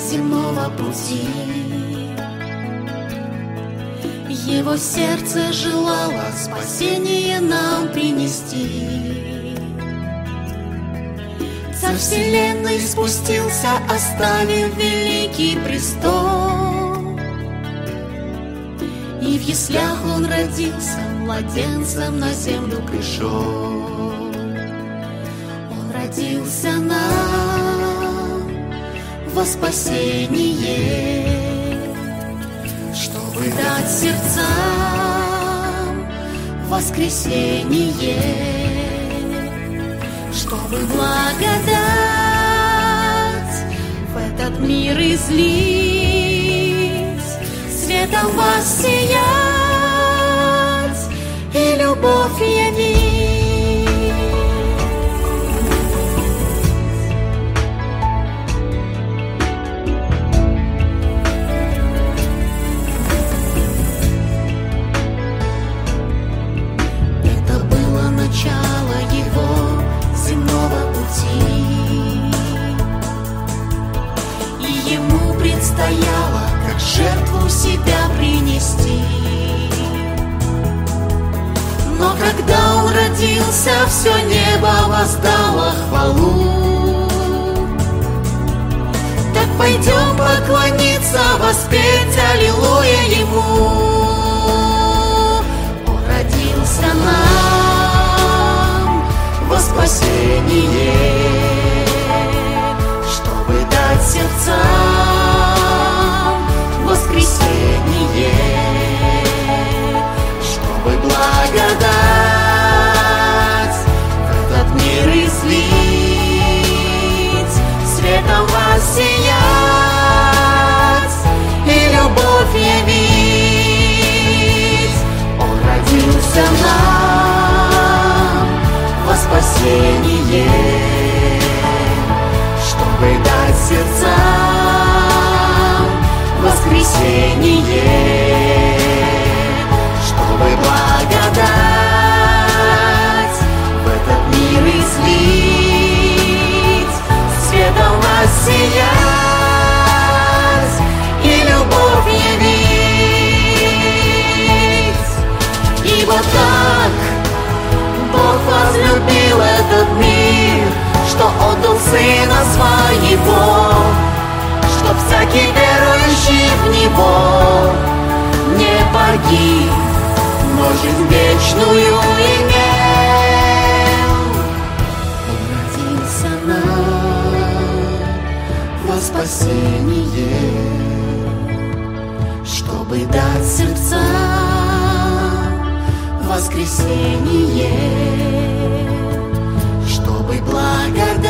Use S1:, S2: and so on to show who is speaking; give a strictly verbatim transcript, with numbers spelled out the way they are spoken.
S1: земного пути. Его сердце желало спасение нам принести. Царь вселенной спустился, оставив великий престол. И в яслях он родился, младенцем на землю пришел. Он родился нам во спасение, чтобы дать сердцам воскресение, чтобы благодать в этот мир излить, светом воссиять и любовь явить. Начало его земного пути, и ему предстояло как жертву себя принести. Но когда он родился, все небо воздало хвалу. Так пойдем поклониться, воспеть аллилуйя ему. Он родился нам во спасение, чтобы дать сердцам воскресение, чтобы благодать в этот мир излить, светом воссиять и любовь явить. Он родился нам во спасение, чтобы дать сердцам воскресение, чтобы благодать в этот мир излить, светом воссиять и любовь явить. И вот так Бог возлюбил этот мир, что отдал Сына Своего, чтоб всякий верующий в Него не погиб, но жизнь вечную имел. Он родился нам во спасение, чтобы дать сердцам воскресение, чтобы благодать